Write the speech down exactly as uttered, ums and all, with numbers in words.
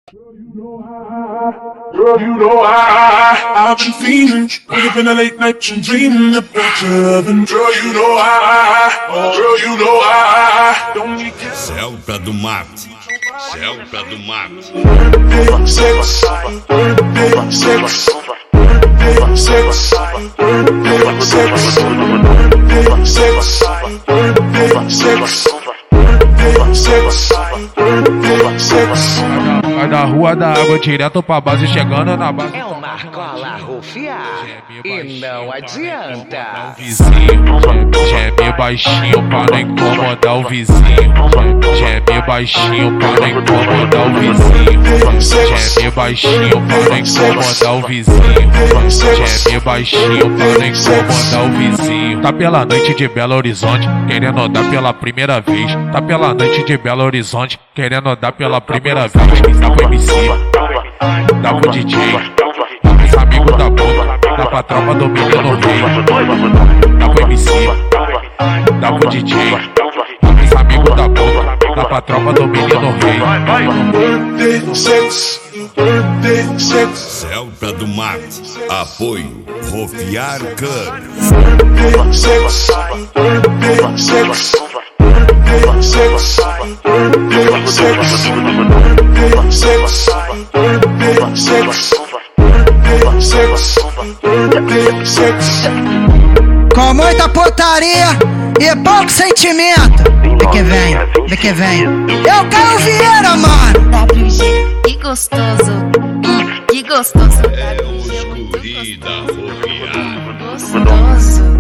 Girl, you know I, I've been feeling. Wake up in the late night and dreaming about your loving. Girl, you know I, girl, you know I don't need to. Selva do Marte, Selva do Marte. Birthday sex, birthday sex, birthday sex, birthday sex, birthday sex, birthday sex, birthday sex, birthday sex. Vai da rua da água direto pra base, chegando na base. É uma Marcola rufiar e não adianta. Vizinho, geme baixinho pra não incomodar o vizinho. Geme baixinho pra não incomodar o vizinho. Geme baixinho pra não incomodar o vizinho. Geme baixinho pra não incomodar o vizinho. Tá pela noite de Belo Horizonte, querendo dar pela primeira vez. Tá pela noite de Belo Horizonte, querendo dar pela primeira vez. Dá pro M C, dá pro D J, os amigos da boca, dá pra tropa do menino rei. Dá pro M C, dá pro D J, os amigos da boca, dá pra tropa do menino rei. Birthday sex, birthday sex. Selva do Marte, apoio Rofiar Club. Birthday sex, birthday sex, birthday sex, birthday sex, birthday sex, birthday sex, birthday sex, birthday sex. Com muita putaria e pouco sentimento. Vê que vem, vê que vem. Eu Caio Vieira, mano. W G, que gostoso. Hum, que gostoso. É os guri da Rofiar. Gostoso.